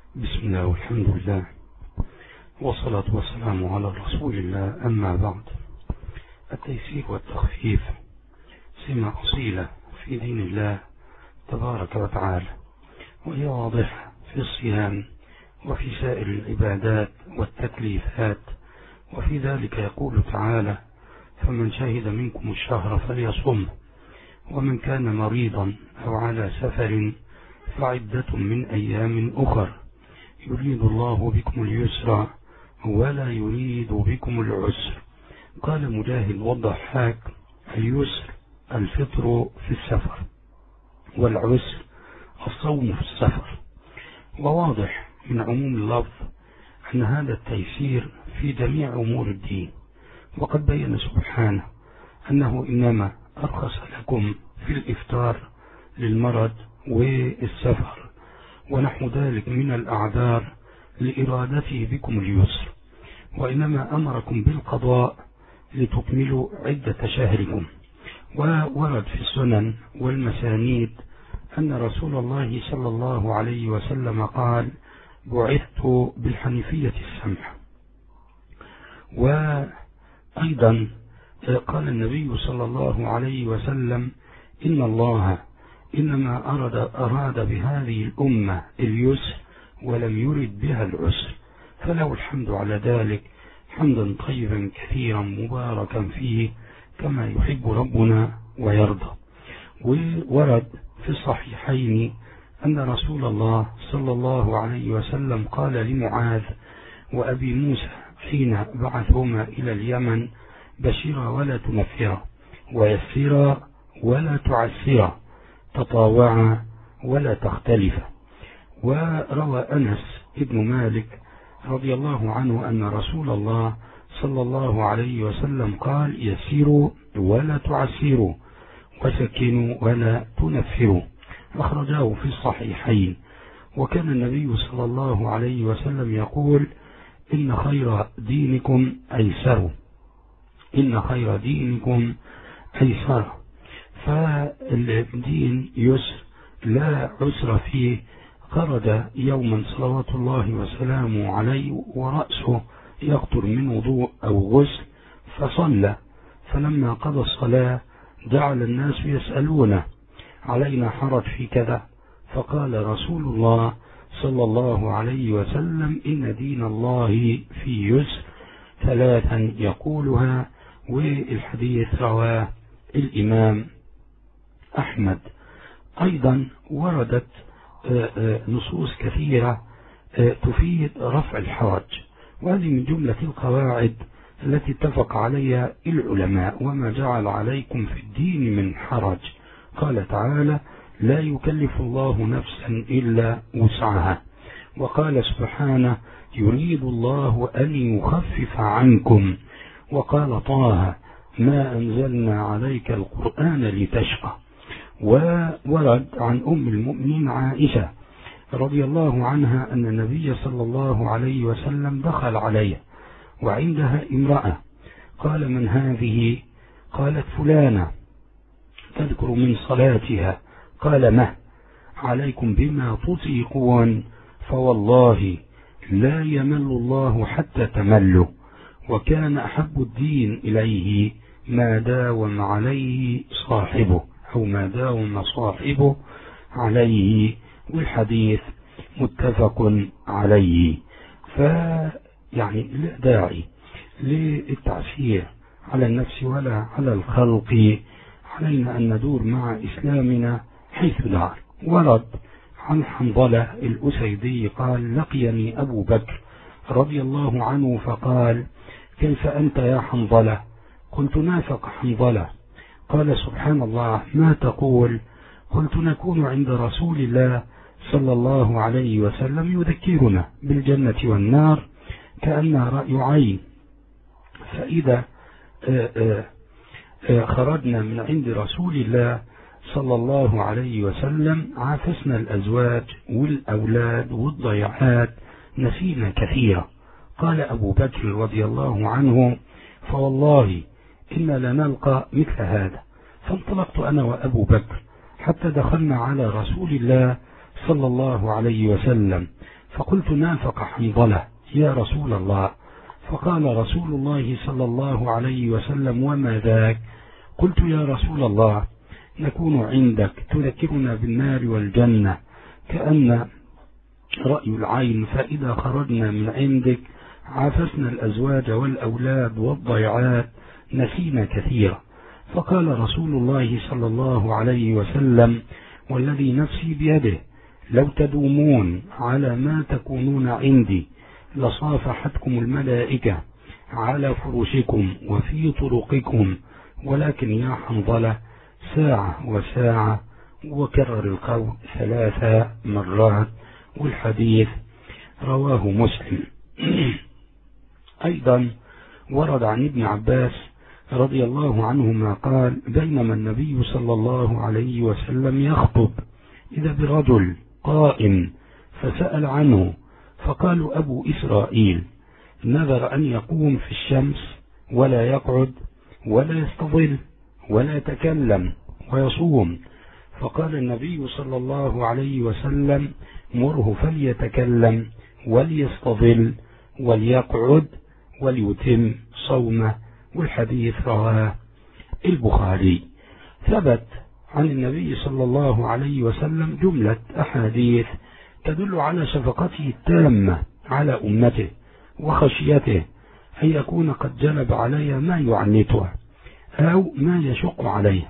بسم الله والحمد لله والصلاة والسلام على رسول الله. أما بعد، التيسير والتخفيف سمة أصيلة في دين الله تبارك وتعالى، وهي واضحة في الصيام وفي سائر العبادات والتكليفات. وفي ذلك يقول تعالى: فمن شهد منكم الشهر فليصم، ومن كان مريضا أو على سفر فعدة من أيام أخر، يريد الله بكم اليسر ولا يريد بكم العسر. قال مجاهد والضحاك: اليسر الفطر في السفر، والعسر الصوم في السفر. وواضح من عموم اللفظ أن هذا التيسير في جميع أمور الدين، وقد بين سبحانه أنه إنما أرخص لكم في الإفطار للمرض والسفر ونحو ذلك من الأعذار لإرادته بكم اليسر، وإنما أمركم بالقضاء لتكملوا عدة شهركم. وورد في السنن والمسانيد أن رسول الله صلى الله عليه وسلم قال: بعثت بالحنيفية السمحة. وأيضا قال النبي صلى الله عليه وسلم: إن الله إنما أراد بهذه الأمة اليسر ولم يرد بها العسر، فله الحمد على ذلك حمدا طيبا كثيرا مباركا فيه كما يحب ربنا ويرضى. وورد في الصحيحين أن رسول الله صلى الله عليه وسلم قال لمعاذ وأبي موسى حين بعثهما إلى اليمن: بشرا ولا تنفرا، ويسرا ولا تعسرا، تطاوعا ولا تختلفا. وروى أنس ابن مالك رضي الله عنه أن رسول الله صلى الله عليه وسلم قال: يسيروا ولا تعسروا، وسكنوا ولا تنفروا. أخرجاه في الصحيحين. وكان النبي صلى الله عليه وسلم يقول: إن خير دينكم أيسر، إن خير دينكم أيسر. فالدين يسر لا عسر فيه. خرج يوما صلوات الله وسلامه عليه ورأسه يقطر من وضوء أو غسل، فصلى، فلما قضى الصلاة جعل الناس يسألونه: علينا حرج في كذا؟ فقال رسول الله صلى الله عليه وسلم: إن دين الله في يسر ثلاثا يقولها. والحديث رواه الإمام أحمد. أيضا وردت نصوص كثيرة تفيد رفع الحرج، وهذه من جملة القواعد التي اتفق عليها العلماء: وما جعل عليكم في الدين من حرج. قال تعالى: لا يكلف الله نفسا إلا وسعها. وقال سبحانه: يريد الله أن يخفف عنكم. وقال طه: ما أنزلنا عليك القرآن لتشقى. وورد عن أم المؤمنين عائشة رضي الله عنها أن النبي صلى الله عليه وسلم دخل عليها وعندها امرأة، قال: من هذه؟ قالت: فلانة تذكر من صلاتها. قال: ما عليكم بما تطيقون، فوالله لا يمل الله حتى تملوا. وكان أحب الدين إليه ما داوم عليه صاحبه، أو ما داوم صاحبه عليه. والحديث متفق عليه. فيعني لا داعي للتعسير على النفس ولا على الخلق، علينا أن ندور مع إسلامنا حيث دار. ورد عن حنظلة الأسيدي قال: لقيني أبو بكر رضي الله عنه فقال: كيف أنت يا حنظلة؟ قلت: نافق حنظلة. قال: سبحان الله، ما تقول؟ قلت: نكون عند رسول الله صلى الله عليه وسلم يذكرنا بالجنة والنار كأنها رأي عين، فإذا خرجنا من عند رسول الله صلى الله عليه وسلم عافسنا الأزواج والأولاد والضيعات، نسينا كثيرا. قال أبو بكر رضي الله عنه: فوالله إنا لنلقى مثل هذا. فانطلقت أنا وأبو بكر حتى دخلنا على رسول الله صلى الله عليه وسلم، فقلت نافق حنظلة يا رسول الله. فقال رسول الله صلى الله عليه وسلم وما ذاك؟ قلت يا رسول الله نكون عندك تذكرنا بالنار والجنة كأن رأي العين، فإذا خرجنا من عندك عافسنا الأزواج والأولاد والضيعات نسينا كثيرا. فقال رسول الله صلى الله عليه وسلم والذي نفسي بيده لو تدومون على ما تكونون عندي لصافحتكم الملائكة على فرشكم وفي طرقكم، ولكن يا حنظلة ساعة وساعة، وكرر القول 3 مرات، والحديث رواه مسلم. أيضا ورد عن ابن عباس رضي الله عنهما قال بينما النبي صلى الله عليه وسلم يخطب إذا برجل قائم فسأل عنه، فقالوا أبو إسرائيل نذر أن يقوم في الشمس ولا يقعد ولا يستظل ولا يتكلم ويصوم. فقال النبي صلى الله عليه وسلم مره فليتكلم وليستظل وليقعد وليتم صومه، والحديث رواه البخاري. ثبت عن النبي صلى الله عليه وسلم جملة أحاديث تدل على شفقته التامة على أمته وخشيته أن يكون قد جلب عليها ما يعنتها أو ما يشق عليه،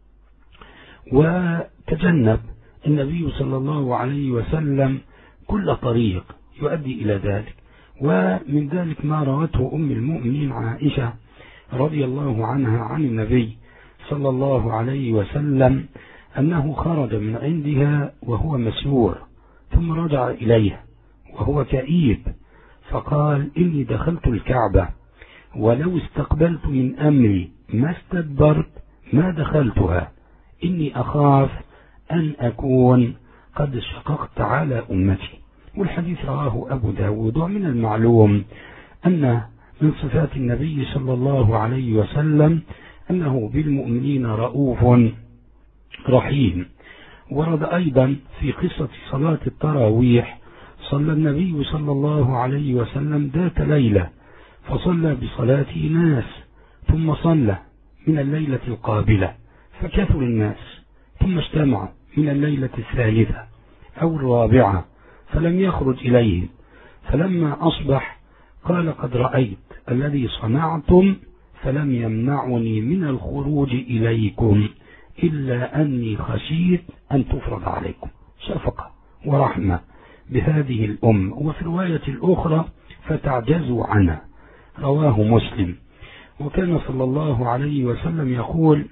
وتجنب النبي صلى الله عليه وسلم كل طريق يؤدي إلى ذلك. ومن ذلك ما روته أم المؤمنين عائشة رضي الله عنها عن النبي صلى الله عليه وسلم أنه خرج من عندها وهو مسرور ثم رجع إليها وهو كئيب، فقال إني دخلت الكعبة ولو استقبلت من أمري ما استدبرت ما دخلتها، إني أخاف أن أكون قد شققت على أمتي. والحديث رواه أبو داود. ومن المعلوم أن من صفات النبي صلى الله عليه وسلم أنه بالمؤمنين رؤوف رحيم. ورد أيضا في قصة صلاة التراويح صلى النبي صلى الله عليه وسلم ذات ليلة فصلى بصلاته ناس، ثم صلى من الليلة القابلة فكثر الناس، ثم اجتمع من الليلة الثالثة أو الرابعة فلم يخرج إليهم، فلما أصبح قال قد رأيت الذي صنعتم فلم يمنعني من الخروج إليكم إلا أني خشيت أن تفرض عليكم. شفقة ورحمة بهذه الأم. وفي الرواية الأخرى فتعجزوا عنها، رواه مسلم. وكان صلى الله عليه وسلم يقول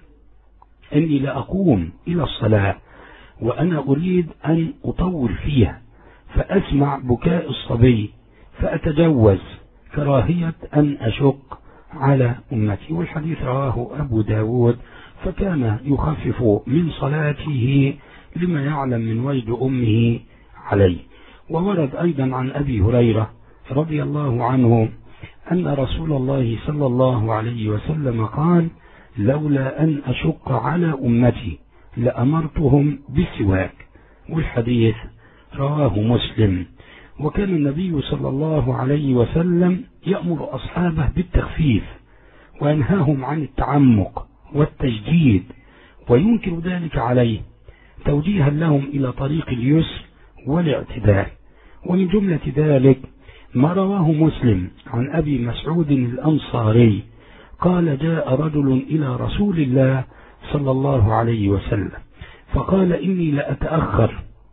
إني لأقوم إلى الصلاة وأنا أريد أن أطول فيها فأسمع بكاء الصبي فأتجوز كراهية أن أشق على أمتي. والحديث رواه أبو داود. فكان يخفف من صلاته لما يعلم من وجد أمه عليه. وورد أيضا عن أبي هريرة رضي الله عنه أن رسول الله صلى الله عليه وسلم قال لولا أن أشق على أمتي لأمرتهم بالسواك، والحديث رواه مسلم. وكان النبي صلى الله عليه وسلم يأمر أصحابه بالتخفيف وينهاهم عن التعمق والتجديد وينكر ذلك عليه توجيها لهم إلى طريق اليسر والاعتدال. ومن جملة ذلك ما رواه مسلم عن أبي مسعود الأنصاري قال جاء رجل إلى رسول الله صلى الله عليه وسلم فقال إني لأتأخر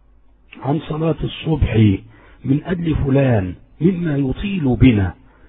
عن صلاة الصبح من أجل فلان مما يطيل بنا.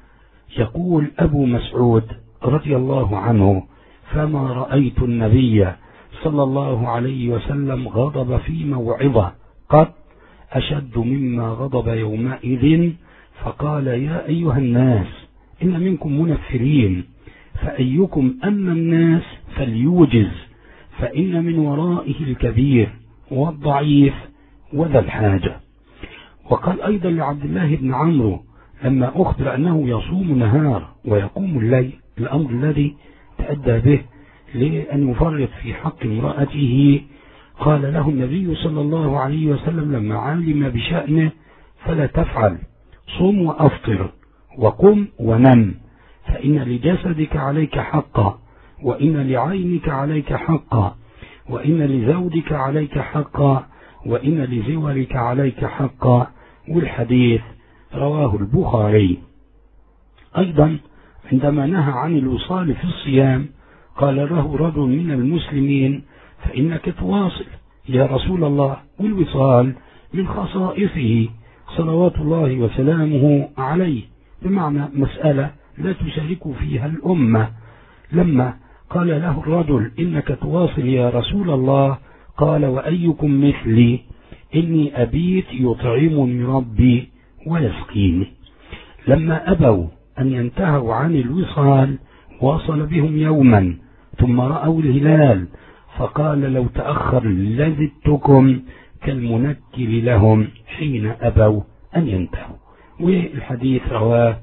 يقول أبو مسعود رضي الله عنه فما رأيت النبي صلى الله عليه وسلم غضب في موعظة قط أشد مما غضب يومئذ، فقال يا أيها الناس إن منكم منفرين فأيكم أما الناس فليوجز فإن من ورائه الكبير والضعيف وذا الحاجة. وقال أيضا لعبد الله بن عمرو لما أخبر أنه يصوم نهار ويقوم الليل، الأمر الذي تأدى به لأن يفرط في حق امرأته، قال له النبي صلى الله عليه وسلم لما علم بشأنه فلا تفعل، صم وأفطر وقم ونم، فإن لجسدك عليك حقا، وإن لعينك عليك حقا، وإن لزوجك عليك حقا، وإن لزورك عليك حقا. والحديث رواه البخاري. أيضا عندما نهى عن الوصال في الصيام قال له رجل من المسلمين: فإنك تواصل يا رسول الله، والوصال من خصائصه صلوات الله وسلامه عليه، بمعنى مسألة لا تشارك فيها الأمة. لما قال له الرجل: إنك تواصل يا رسول الله، قال: وأيكم مثلي؟ إني أبيت يطعمني ربي ويسقيني. لما أبوا أن ينتهوا عن الوصال واصل بهم يوما، ثم رأوا الهلال فقال: لو تأخر لزدتكم كالمنكر لهم حين أبوا أن ينتهوا. والحديث رواه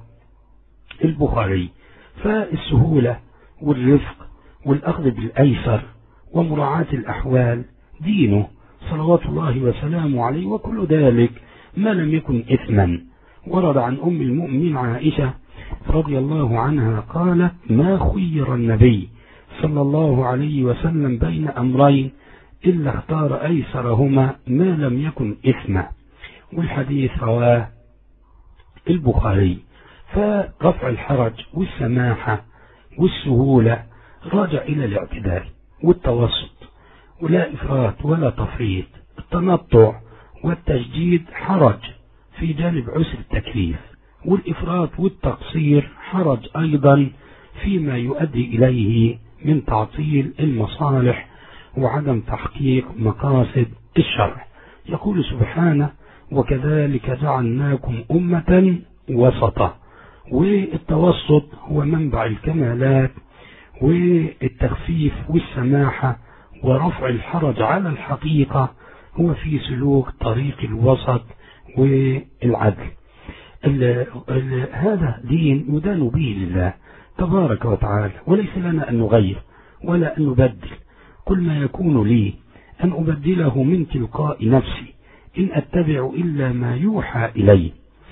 البخاري. فالسهولة والرفق والأخذ بالأيسر ومراعاة الأحوال دينه صلوات الله وسلامه عليه، وكل ذلك ما لم يكن إثما. ورد عن أم المؤمنين عائشة رضي الله عنها قالت: ما خير النبي صلى الله عليه وسلم بين أمرين إلا اختار أيسرهما ما لم يكن إثما. والحديث رواه البخاري. فرفع الحرج والسماحة والسهولة راجع إلى الاعتدال والتوسط، ولا إفراط ولا تفريط. التنطع والتشديد حرج في جانب عسر التكليف، والإفراط والتقصير حرج أيضا فيما يؤدي إليه من تعطيل المصالح وعدم تحقيق مقاصد الشرع. يقول سبحانه: وكذلك جعلناكم أمة وسطا. والتوسط هو منبع الكمالات، والتخفيف والسماحة ورفع الحرج على الحقيقة هو في سلوك طريق الوسط والعدل. هذا دين يدان به لله تبارك وتعالى، وليس لنا أن نغير ولا أن نبدل. كل ما يكون لي أن أبدله من تلقاء نفسي، إن أتبع إلا ما يوحى إلي.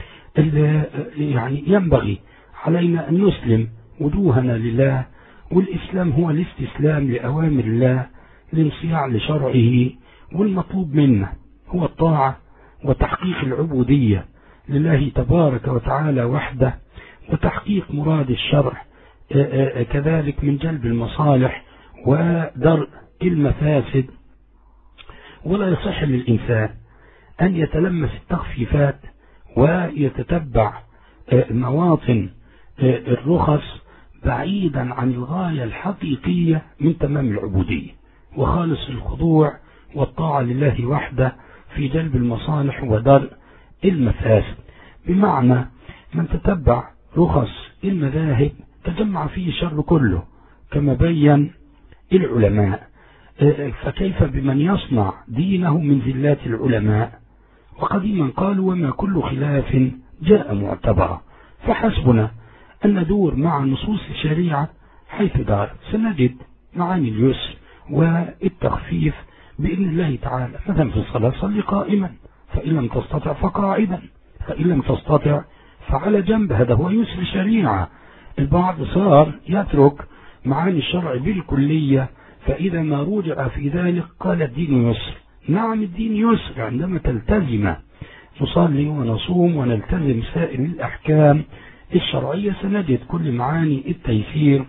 يعني ينبغي علينا أن نسلم وجوهنا لله، والإسلام هو الاستسلام لأوامر الله، الانصياع لشرعه، والمطلوب منا هو الطاعة وتحقيق العبودية لله تبارك وتعالى وحده، وتحقيق مراد الشرع كذلك من جلب المصالح ودرء المفاسد. ولا يصح للإنسان أن يتلمس التخفيفات ويتتبع مواطن الرخص بعيدا عن الغاية الحقيقية من تمام العبودية وخالص الخضوع والطاعة لله وحده في جلب المصالح ودرء المفاسد. بمعنى من تتبع رخص المذاهب تجمع فيه الشر كله كما بين العلماء، فكيف بمن يصنع دينه من زلات العلماء؟ وقديما قالوا: وما كل خلاف جاء معتبرا. فحسبنا أن ندور مع نصوص الشريعة حيث دار، سنجد معاني اليسر والتخفيف بإذن الله تعالى. مثلا في الصلاة: صل قائما، فإن لم تستطع فقاعدا، فإن لم تستطع فعلى جنب. هذا هو يسر الشريعة. البعض صار يترك معاني الشرع بالكلية، فإذا ما رجع في ذلك قال الدين يسر. نعم الدين يسر عندما تلتزم، نصلي ونصوم ونلتزم سائر الأحكام الشرعية، سنجد كل معاني التيسير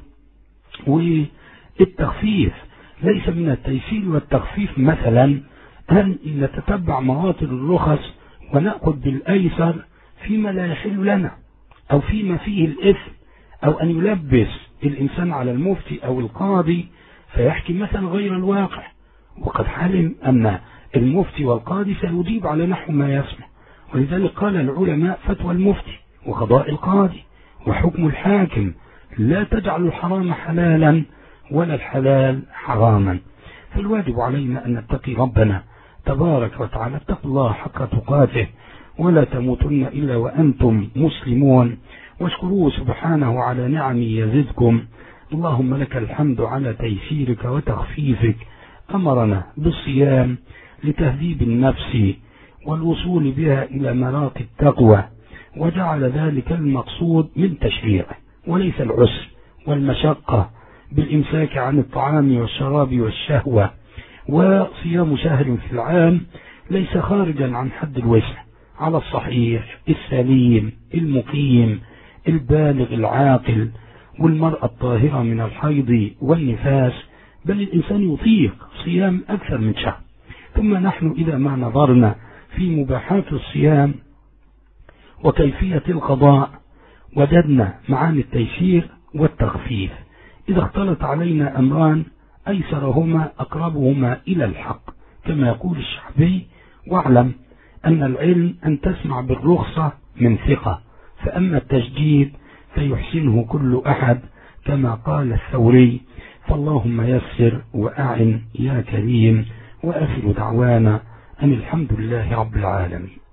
والتخفيف. ليس من التيسير والتخفيف مثلا أن نتتبع مواطن الرخص ونأخذ بالأيسر فيما لا يحل لنا أو فيما فيه الإثم، أو أن يلبس الإنسان على المفتي أو القاضي فيحكي مثلا غير الواقع، وقد حلم أن المفتي والقاضي سيجيب على نحو ما يسمع. ولذلك قال العلماء: فتوى المفتي وقضاء القاضي وحكم الحاكم، لا تجعل الحرام حلالا ولا الحلال حراما. فالواجب علينا أن نتقي ربنا تبارك وتعالى. اتقوا الله حق تقاته ولا تموتن إلا وأنتم مسلمون، واشكروه سبحانه على نعمه يزدكم. اللهم لك الحمد على تيسيرك وتخفيفك. أمرنا بالصيام لتهذيب النفس والوصول بها إلى مراتب التقوى، وجعل ذلك المقصود من تشريعه، وليس العسر والمشقة بالإمساك عن الطعام والشراب والشهوة. وصيام شهر في العام ليس خارجا عن حد الوسع على الصحيح السليم المقيم البالغ العاقل والمرأة الطاهرة من الحيض والنفاس، بل الإنسان يطيق صيام أكثر من شهر. ثم نحن إذا ما نظرنا في مباحات الصيام وكيفية القضاء وجدنا معاني التيسير والتخفيف. إذا اختلط علينا أمران أيسرهما أقربهما إلى الحق، كما يقول الشعبي: واعلم أن العلم أن تسمع بالرخصة من ثقة، فأما التجديد فيحسنه كل أحد، كما قال الثوري. فاللهم يسر وأعن يا كريم، وآخر دعوانا أن الحمد لله رب العالمين.